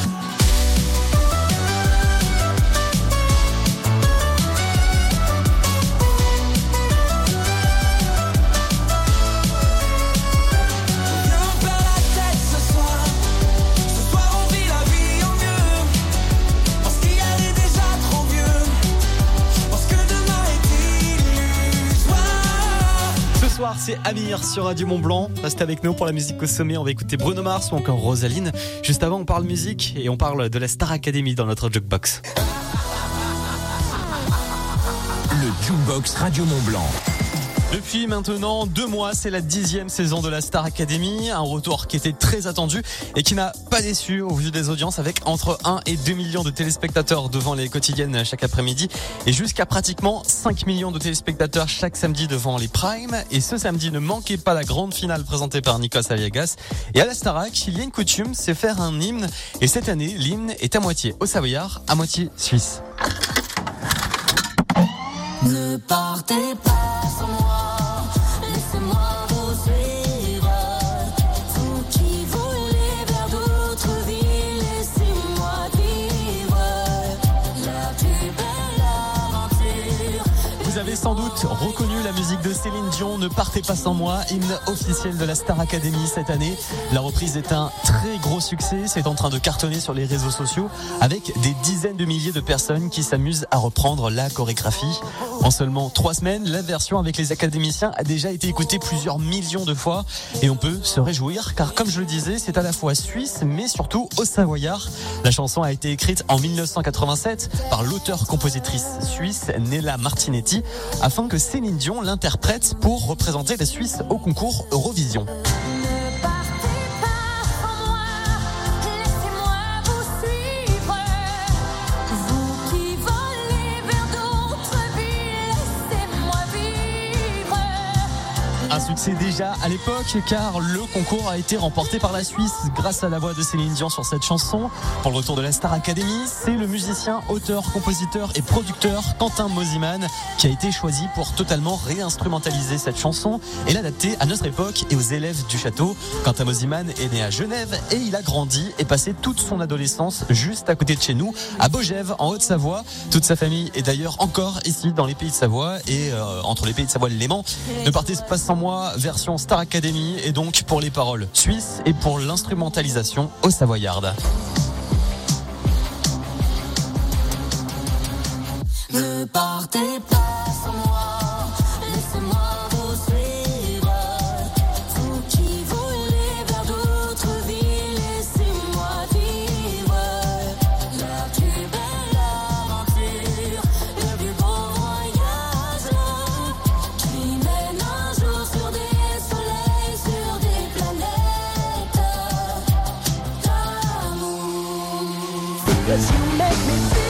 Viens, on perd la tête ce soir. Ce soir on vit la vie en mieux, parce qu'hier est déjà trop vieux, parce que demain est illusoire. Ce soir, c'est Amir sur Radio Mont-Blanc. Restez avec nous pour la musique au sommet. On va écouter Bruno Mars ou encore Rosaline. Juste avant, on parle musique et on parle de la Star Academy dans notre Jukebox. Le Jukebox Radio Mont-Blanc. Depuis maintenant deux mois, c'est la dixième saison de la Star Academy, un retour qui était très attendu et qui n'a pas déçu au vu des audiences, avec entre un et deux millions de téléspectateurs devant les quotidiennes chaque après-midi et jusqu'à pratiquement cinq millions de téléspectateurs chaque samedi devant les primes. Et ce samedi, ne manquez pas la grande finale présentée par Nikos Aliagas. Et à la Starac, il y a une coutume, c'est faire un hymne. Et cette année, l'hymne est à moitié au Savoyard, à moitié suisse. Ne partez pas sans moi, laissez-moi vous suivre. Vous qui volez vers d'autres villes, laissez-moi vivre la plus belle aventure. Vous avez sans doute reconnu la musique de Céline Dion, Ne partez pas sans moi, hymne officiel de la Star Academy cette année. La reprise est un très gros succès, c'est en train de cartonner sur les réseaux sociaux avec des dizaines de milliers de personnes qui s'amusent à reprendre la chorégraphie. En seulement trois semaines, la version avec les académiciens a déjà été écoutée plusieurs millions de fois et on peut se réjouir car, comme je le disais, c'est à la fois suisse mais surtout au Savoyard. La chanson a été écrite en mille neuf cent quatre-vingt-sept par l'auteur-compositrice suisse Nella Martinetti afin que Céline Dion l'interprète pour représenter la Suisse au concours Eurovision. c'est déjà à l'époque car le concours a été remporté par la Suisse grâce à la voix de Céline Dion sur cette chanson. Pour le retour de la Star Academy, c'est le musicien, auteur, compositeur et producteur Quentin Mosimann qui a été choisi pour totalement réinstrumentaliser cette chanson et l'adapter à notre époque et aux élèves du château. Quentin Mosimann est né à Genève et il a grandi et passé toute son adolescence juste à côté de chez nous, à Baugève, en Haute-Savoie. Toute sa famille est d'ailleurs encore ici dans les pays de Savoie et euh, entre les pays de Savoie et le Léman. Ne partez pas sans moi, version Star Academy et donc pour les paroles suisses et pour l'instrumentalisation au savoyarde. Ne partez pas sans moi, laissez-moi vous suivre. Vous qui voulez vers d'autres villes, laissez-moi vivre. La plus belle aventure, le plus beau voyage qui mène un jour sur des soleils, sur des planètes d'amour. Yes, you make me feel.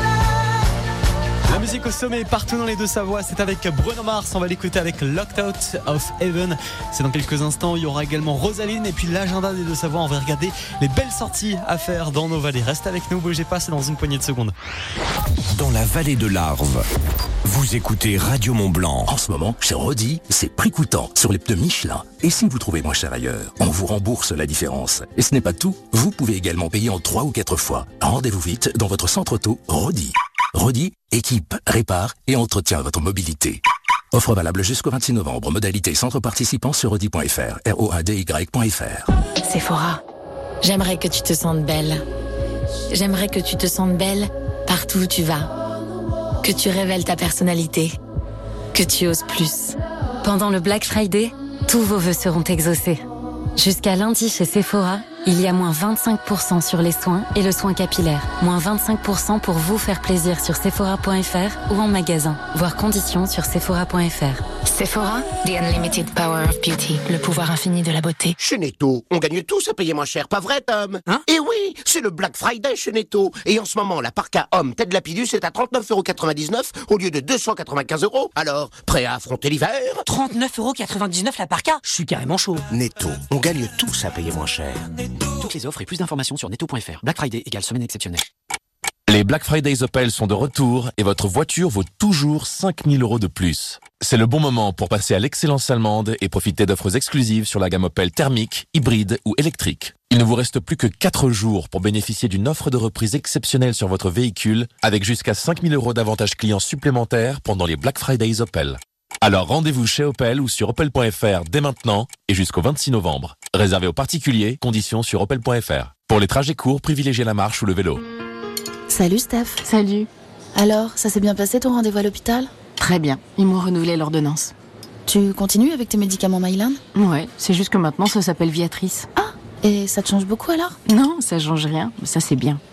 La musique au sommet partout dans les Deux-Savoies, c'est avec Bruno Mars, on va l'écouter avec Locked Out of Heaven. C'est dans quelques instants, il y aura également Rosaline et puis l'agenda des Deux-Savoies, on va regarder les belles sorties à faire dans nos vallées. Reste avec nous, bougez pas, c'est dans une poignée de secondes. Dans la vallée de l'Arve, vous écoutez Radio Mont-Blanc. En ce moment, chez Rodi, c'est prix coûtant sur les pneus Michelin. Et si vous trouvez moins cher ailleurs, on vous rembourse la différence. Et ce n'est pas tout, vous pouvez également payer en trois ou quatre fois. Rendez-vous vite dans votre centre auto Rodi. Rodi, équipe, répare et entretient votre mobilité. Offre valable jusqu'au vingt-six novembre. Modalité centre participant sur rodi point f r. R O A D Y point f r. Sephora, j'aimerais que tu te sentes belle. J'aimerais que tu te sentes belle partout où tu vas. Que tu révèles ta personnalité. Que tu oses plus. Pendant le Black Friday, tous vos vœux seront exaucés. Jusqu'à lundi chez Sephora, il y a moins vingt-cinq pour cent sur les soins et le soin capillaire. Moins vingt-cinq pour cent pour vous faire plaisir sur sephora point f r ou en magasin. Voir conditions sur sephora point f r. Sephora, the unlimited power of beauty. Le pouvoir infini de la beauté. Chez Netto, on gagne tous à payer moins cher, pas vrai Tom? Hein? Et oui, c'est le Black Friday chez Netto. Et en ce moment, la parka homme Ted Lapidus est à trente-neuf euros quatre-vingt-dix-neuf au lieu de deux cent quatre-vingt-quinze euros. Alors, prêt à affronter l'hiver? trente-neuf euros quatre-vingt-dix-neuf la parka? Je suis carrément chaud. Netto, on gagne tous à payer moins cher. Toutes les offres et plus d'informations sur netto point f r. Black Friday égale semaine exceptionnelle. Les Black Fridays Opel sont de retour et votre voiture vaut toujours cinq mille euros de plus. C'est le bon moment pour passer à l'excellence allemande et profiter d'offres exclusives sur la gamme Opel thermique, hybride ou électrique. Il ne vous reste plus que quatre jours pour bénéficier d'une offre de reprise exceptionnelle sur votre véhicule avec jusqu'à cinq mille euros d'avantages clients supplémentaires pendant les Black Fridays Opel. Alors rendez-vous chez Opel ou sur opel point f r dès maintenant et jusqu'au vingt-six novembre. Réservé aux particuliers, conditions sur opel point f r. Pour les trajets courts, privilégiez la marche ou le vélo. Salut Steph. Salut. Alors, ça s'est bien passé ton rendez-vous à l'hôpital? Très bien, ils m'ont renouvelé l'ordonnance. Tu continues avec tes médicaments Mylan? Ouais, c'est juste que maintenant ça s'appelle Viatrice. Ah, et ça te change beaucoup alors? Non, ça change rien, mais ça c'est bien.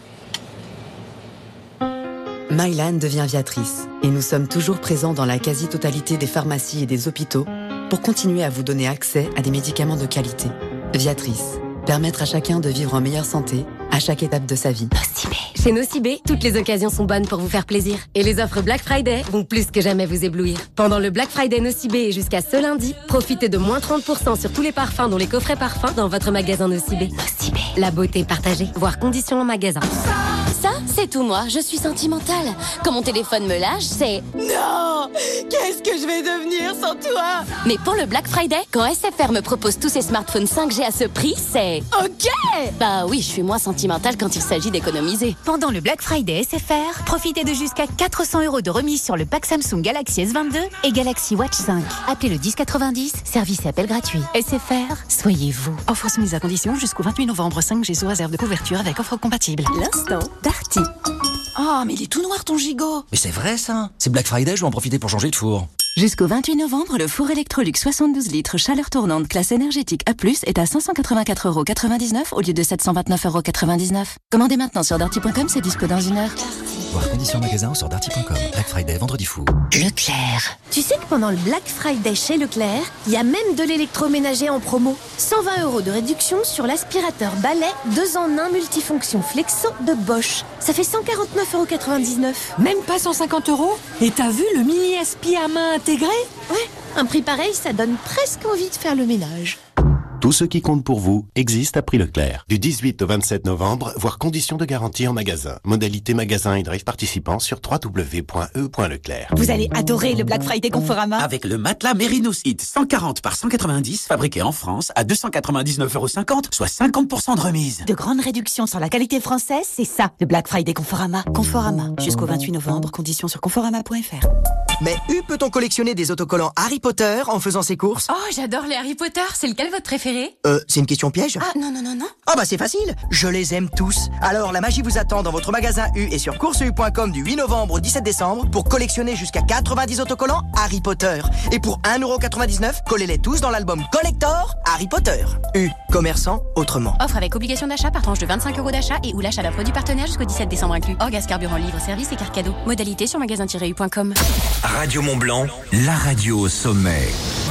Mylan devient Viatrice et nous sommes toujours présents dans la quasi-totalité des pharmacies et des hôpitaux pour continuer à vous donner accès à des médicaments de qualité. Viatrice, permettre à chacun de vivre en meilleure santé à chaque étape de sa vie. Nocibé. Chez Nocibé, toutes les occasions sont bonnes pour vous faire plaisir. Et les offres Black Friday vont plus que jamais vous éblouir. Pendant le Black Friday Nocibé et jusqu'à ce lundi, profitez de moins trente pour cent sur tous les parfums dont les coffrets parfums dans votre magasin Nocibé. Nocibé. La beauté partagée. Voir conditions en magasin. Ça, c'est tout moi. Je suis sentimentale. Quand mon téléphone me lâche, c'est... Non! Qu'est-ce que je vais devenir sans toi? Mais pour le Black Friday, quand S F R me propose tous ses smartphones cinq G à ce prix, c'est... Ok! Bah oui, je suis moins sentimentale quand il s'agit d'économiser. Pendant le Black Friday S F R, profitez de jusqu'à quatre cents euros de remise sur le pack Samsung Galaxy S vingt-deux et Galaxy Watch cinq. Appelez le dix quatre-vingt-dix, service et appel gratuit. S F R, soyez vous. Offre soumise à condition jusqu'au vingt-huit novembre, cinq G sous réserve de couverture avec offre compatible. L'instant Darty. Oh, mais il est tout noir ton gigot. Mais c'est vrai ça. C'est Black Friday, je vais en profiter pour changer de four. Jusqu'au vingt-huit novembre, le four Electrolux soixante-douze litres chaleur tournante classe énergétique A plus, est à cinq cent quatre-vingt-quatre euros quatre-vingt-dix-neuf au lieu de sept cent vingt-neuf euros quatre-vingt-dix-neuf. Commandez maintenant sur darty point com, c'est dispo dans une heure. Voir conditions magasin ou sur darty point com. Black Friday, vendredi fou. Leclerc. Tu sais que pendant le Black Friday chez Leclerc, il y a même de l'électroménager en promo. cent vingt euros de réduction sur l'aspirateur balai deux en un multifonction Flexo de Bosch. Ça fait cent quarante-neuf euros quatre-vingt-dix-neuf. Même pas cent cinquante euros? Et t'as vu le mini aspi à main intégré? Ouais, Un prix pareil, ça donne presque envie de faire le ménage. Tout ce qui compte pour vous existe à prix Leclerc. Du dix-huit au vingt-sept novembre, voire conditions de garantie en magasin. Modalité magasin et drive participants sur w w w point e point leclerc. Vous allez adorer le Black Friday Conforama. Avec le matelas Mérinos Hit cent quarante par cent quatre-vingt-dix, fabriqué en France à deux cent quatre-vingt-dix-neuf euros cinquante, soit cinquante pour cent de remise. De grandes réductions sur la qualité française, c'est ça, le Black Friday Conforama. Conforama, jusqu'au vingt-huit novembre, conditions sur conforama point f r. Mais U peut-on collectionner des autocollants Harry Potter en faisant ses courses? Oh, j'adore les Harry Potter. C'est lequel votre préféré? Euh, c'est une question piège? Ah, non, non, non, non. Ah bah c'est facile, je les aime tous. Alors la magie vous attend dans votre magasin U et sur course u point com du huit novembre au dix-sept décembre pour collectionner jusqu'à quatre-vingt-dix autocollants Harry Potter. Et pour un euro quatre-vingt-dix-neuf, collez-les tous dans l'album Collector Harry Potter. U, commerçant autrement. Offre avec obligation d'achat par tranche de vingt-cinq euros d'achat et ou l'achat d'un produit partenaire jusqu'au dix-sept décembre inclus. Hors gaz, carburant, livre, service et carte cadeau. Modalité sur magasin tiret u point com. Radio Mont-Blanc, la radio au sommet.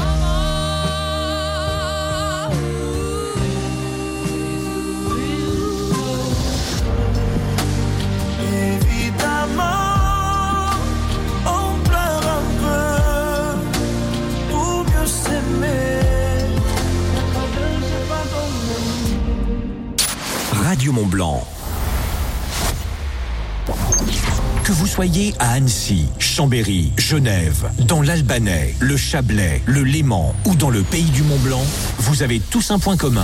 Évidemment, on pleure un peu pour mieux s'aimer. Radio Mont-Blanc. Que vous soyez à Annecy, Chambéry, Genève, dans l'Albanais, le Chablais, le Léman ou dans le pays du Mont-Blanc, vous avez tous un point commun.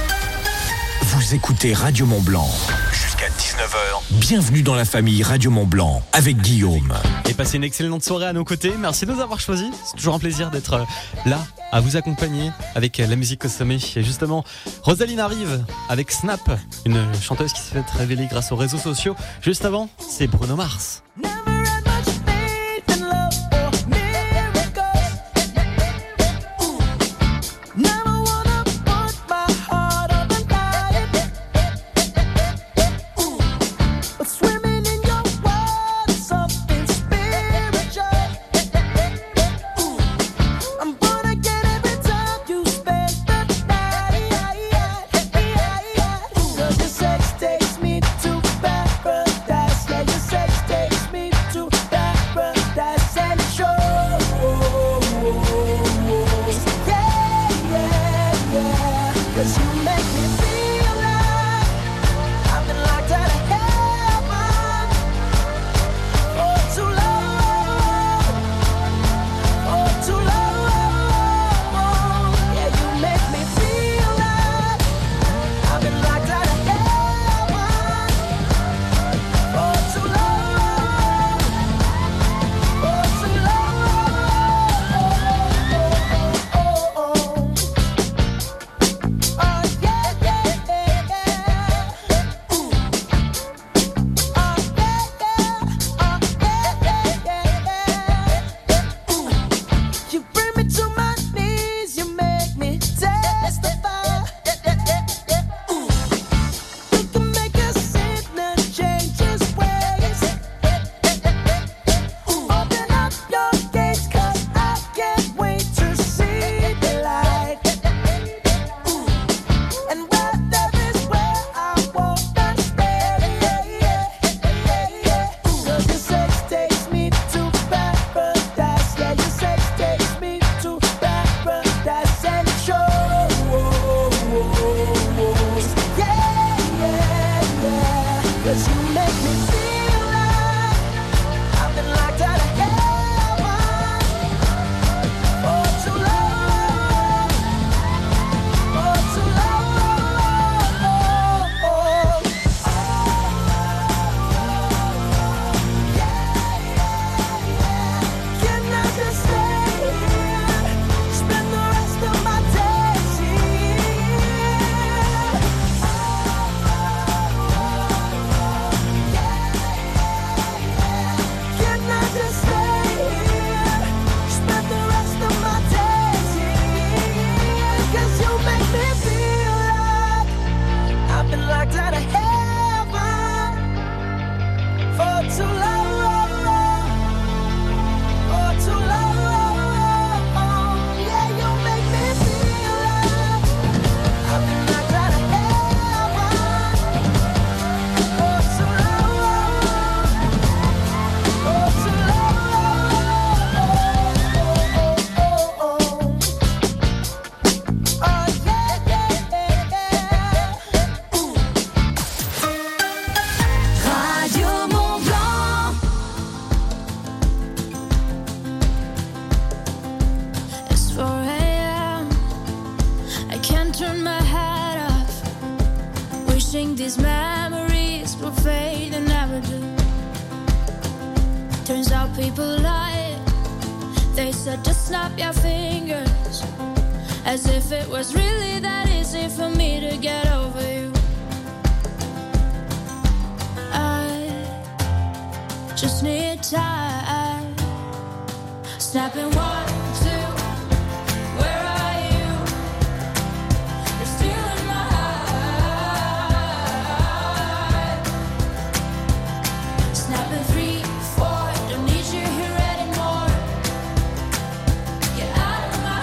Vous écoutez Radio Mont-Blanc. Jusqu'à dix-neuf heures. Bienvenue dans la famille Radio Mont-Blanc avec Guillaume. Et passez une excellente soirée à nos côtés. Merci de nous avoir choisis. C'est toujours un plaisir d'être là, à vous accompagner avec la musique au sommet. Et justement, Rosaline arrive avec Snap, une chanteuse qui s'est fait révéler grâce aux réseaux sociaux. Juste avant, c'est Bruno Mars. Can I just They said just snap your fingers, as if it was really that easy for me to get over you. I just need time. Snapping one, two, where are you? You're stealing my heart. Snapping three, four, don't need you here anymore. Get out of my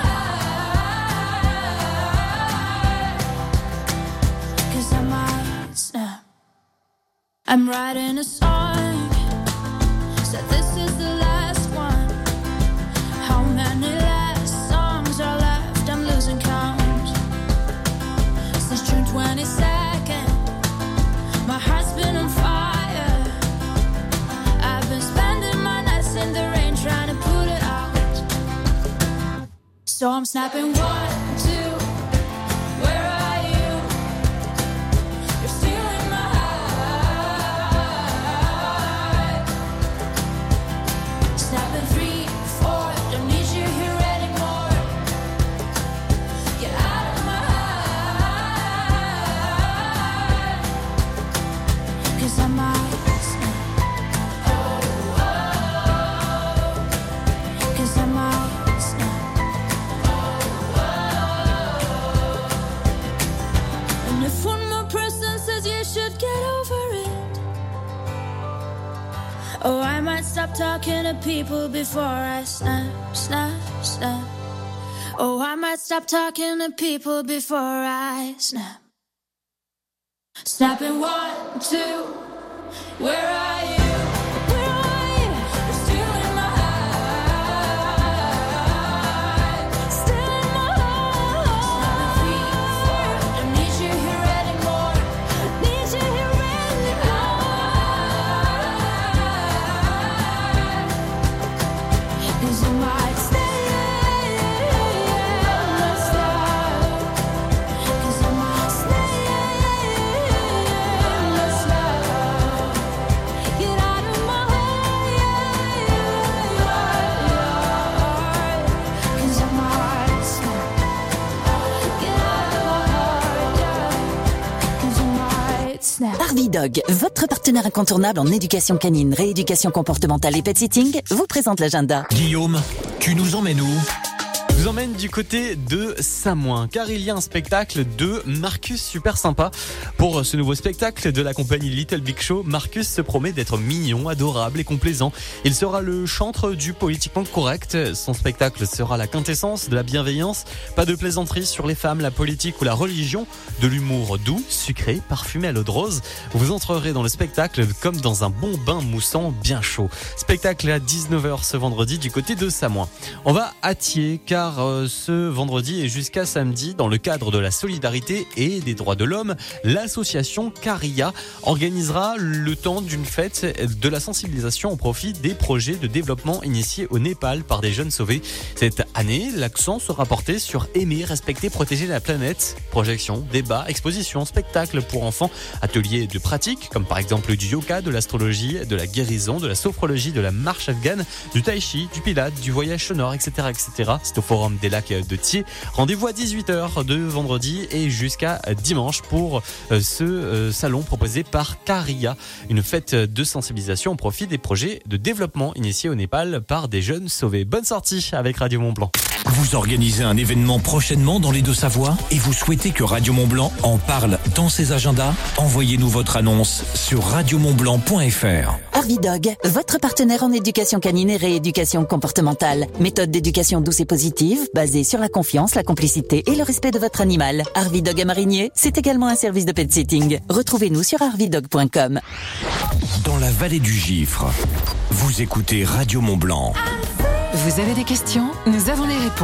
heart. 'Cause I might snap. I'm writing a song, so this is the last one. How many last songs are left? I'm losing count. Since June twenty-second, my heart's been on fire. I've been spending my nights in the rain trying to put it out. So I'm snapping one, two, where are you? You're stealing my heart. Snapping three, four, don't need you here anymore. Get out of my heart. 'Cause I might snap. Oh, oh. 'Cause I might snap. Oh, oh. And if one more person says you should get over it, oh, I might stop talking to people before I snap, snap, snap. Oh, I might stop talking to people before I snap. Snapping one, two, where are you? Where are you? You're stealing my heart. Stealing my heart. Three, four, don't need you here anymore. Need you here anymore. 'Cause you might stay, let's stop. 'Cause I might stay, let's stop. Get out of my heart. 'Cause I might snap. Get out of my heart. 'Cause I might snap. Harvey Dog, votre partenaire incontournable en éducation canine, rééducation comportementale et pet sitting, vous présente l'agenda. Guillaume, tu nous emmènes où? Je vous emmène du côté de Samoin, car il y a un spectacle de Marcus super sympa. Pour ce nouveau spectacle de la compagnie Little Big Show, Marcus se promet d'être mignon, adorable et complaisant. Il sera le chantre du politiquement correct. Son spectacle sera la quintessence de la bienveillance. Pas de plaisanterie sur les femmes, la politique ou la religion. De l'humour doux, sucré, parfumé à l'eau de rose. Vous entrerez dans le spectacle comme dans un bon bain moussant bien chaud. Spectacle à dix-neuf heures ce vendredi du côté de Samoin. On va à Thiers, car ce vendredi et jusqu'à samedi, dans le cadre de la solidarité et des droits de l'homme, l'association Caria organisera le temps d'une fête de la sensibilisation au profit des projets de développement initiés au Népal par des jeunes sauvés. Cette année, l'accent sera porté sur aimer, respecter, protéger la planète. Projections, débats, expositions, spectacles pour enfants, ateliers de pratique comme par exemple du yoga, de l'astrologie, de la guérison, de la sophrologie, de la marche afghane, du tai chi, du pilate, du voyage sonore, et cetera, et cetera. C'est au Forum des Lacs de Thiers. Rendez-vous à dix-huit heures de vendredi et jusqu'à dimanche pour ce salon proposé par Caria, une fête de sensibilisation au profit des projets de développement initiés au Népal par des jeunes sauvés. Bonne sortie avec Radio Mont-Blanc. Vous organisez un événement prochainement dans les Deux-Savoies et vous souhaitez que Radio Mont-Blanc en parle dans ses agendas? Envoyez-nous votre annonce sur radio mont blanc point f r. Harvey Dog, votre partenaire en éducation canine et rééducation comportementale. Méthode d'éducation douce et positive, basée sur la confiance, la complicité et le respect de votre animal. Harvey Dog à Marigné, c'est également un service de pet sitting. Retrouvez-nous sur harvey dog point com. Dans la vallée du Gifre, vous écoutez Radio Mont-Blanc. Vous avez des questions? Nous avons les réponses.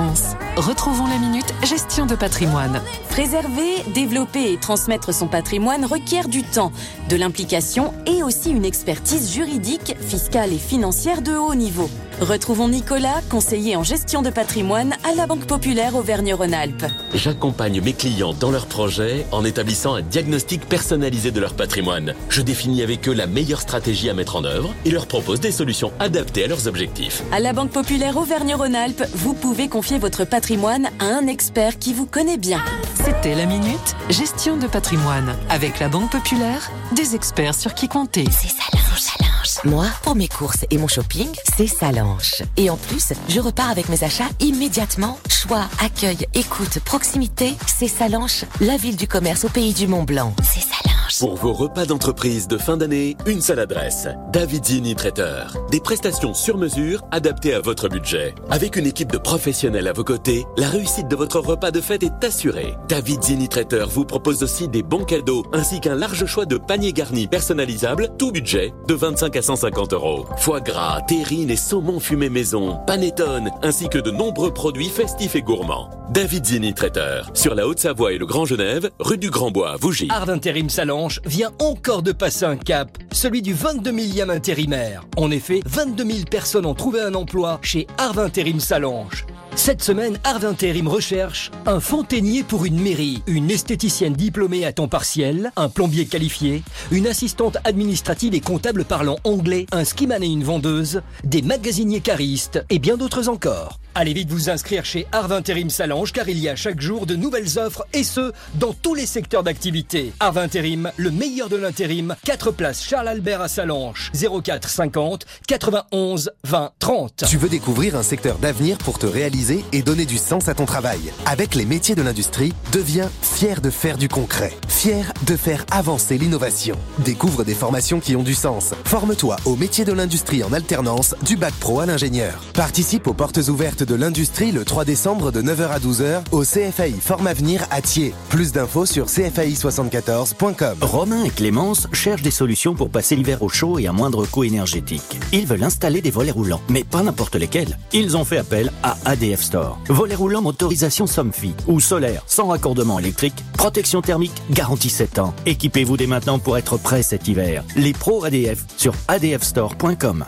Retrouvons la minute gestion de patrimoine. Préserver, développer et transmettre son patrimoine requiert du temps, de l'implication et aussi une expertise juridique, fiscale et financière de haut niveau. Retrouvons Nicolas, conseiller en gestion de patrimoine à la Banque Populaire Auvergne-Rhône-Alpes. J'accompagne mes clients dans leurs projets en établissant un diagnostic personnalisé de leur patrimoine. Je définis avec eux la meilleure stratégie à mettre en œuvre et leur propose des solutions adaptées à leurs objectifs. À la Banque Populaire Auvergne-Rhône-Alpes, vous pouvez confier votre patrimoine à un expert qui vous connaît bien. C'était la minute gestion de patrimoine. Avec la Banque Populaire, des experts sur qui compter. C'est Salange, Salange. Moi, pour mes courses et mon shopping, c'est Salange. Et en plus, je repars avec mes achats immédiatement. Choix, accueil, écoute, proximité, c'est Salange, la ville du commerce au pays du Mont-Blanc. C'est Salange. Pour vos repas d'entreprise de fin d'année, une seule adresse. Davidzini Traiteur. Des prestations sur mesure adaptées à votre budget. Avec une équipe de professionnels à vos côtés, la réussite de votre repas de fête est assurée. Davidzini Traiteur vous propose aussi des bons cadeaux ainsi qu'un large choix de paniers garnis personnalisables, tout budget de vingt-cinq à cent cinquante euros. Foie gras, terrine et saumon fumé maison, panettone, ainsi que de nombreux produits festifs et gourmands. Davidzini Traiteur. Sur la Haute-Savoie et le Grand Genève, rue du Grand-Bois, Vougy. Arv Intérim Salange vient encore de passer un cap, celui du vingt-deux millième intérimaire. En effet, vingt-deux mille personnes ont trouvé un emploi chez Arv Intérim Salange. Cette semaine, Arv Intérim recherche un fontainier pour une mairie, une esthéticienne diplômée à temps partiel, un plombier qualifié, une assistante administrative et comptable parlant anglais, un skiman et une vendeuse, des magasiniers caristes et bien d'autres encore. Allez vite vous inscrire chez Arv Intérim Salange car il y a chaque jour de nouvelles offres et ce, dans tous les secteurs d'activité. Arv Intérim, le meilleur de l'intérim, quatre places Charles Albert à Salange, zéro quatre cinquante quatre-vingt-onze vingt trente. Tu veux découvrir un secteur d'avenir pour te réaliser et donner du sens à ton travail. Avec les métiers de l'industrie, deviens fier de faire du concret, fier de faire avancer l'innovation. Découvre des formations qui ont du sens. Forme-toi aux métiers de l'industrie en alternance du bac pro à l'ingénieur. Participe aux portes ouvertes de l'industrie le trois décembre de neuf heures à douze heures au C F A I Forme Avenir à Thiers. Plus d'infos sur c f a i soixante-quatorze point com. Romain et Clémence cherchent des solutions pour passer l'hiver au chaud et à moindre coût énergétique. Ils veulent installer des volets roulants, mais pas n'importe lesquels. Ils ont fait appel à A D F Store. Volets roulants motorisation Somfy ou solaire sans raccordement électrique, protection thermique, garantie sept ans. Équipez-vous dès maintenant pour être prêt cet hiver. Les pros A D F sur a d f store point com.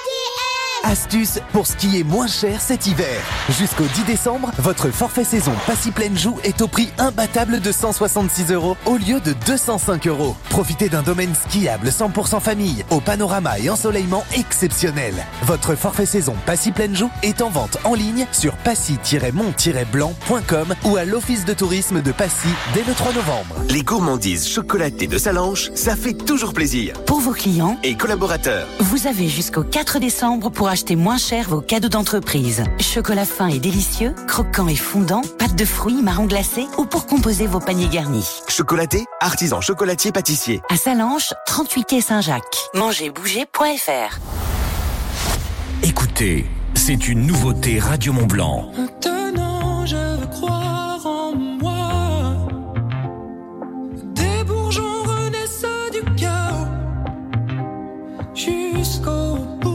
Astuce pour skier moins cher cet hiver. Jusqu'au dix décembre, votre forfait saison Passy Plaine Joux est au prix imbattable de cent soixante-six euros au lieu de deux cent cinq euros. Profitez d'un domaine skiable cent pour cent famille, au panorama et ensoleillement exceptionnel. Votre forfait saison Passy Plaine Joux est en vente en ligne sur passy tiret mont tiret blanc point com ou à l'office de tourisme de Passy dès le trois novembre. Les gourmandises chocolatées de Salange, ça fait toujours plaisir. Pour vos clients et collaborateurs, vous avez jusqu'au quatre décembre pour acheter moins cher vos cadeaux d'entreprise. Chocolat fin et délicieux, croquant et fondant, pâte de fruits, marron glacé ou pour composer vos paniers garnis. Chocolaté, artisan chocolatier pâtissier. À Salange, trente-huit quai Saint-Jacques. mangez bouger point f r. Écoutez, c'est une nouveauté Radio Mont Blanc. Maintenant, je veux croire en moi. Des bourgeons renaissent du chaos jusqu'au bout.